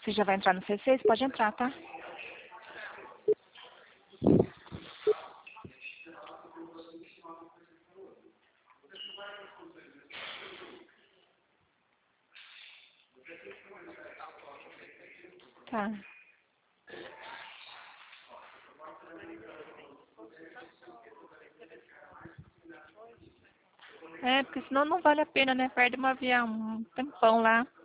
Você já vai entrar no C6? Pode entrar, tá? Tá. É, porque senão não vale a pena, né? Perde um avião, um tempão lá.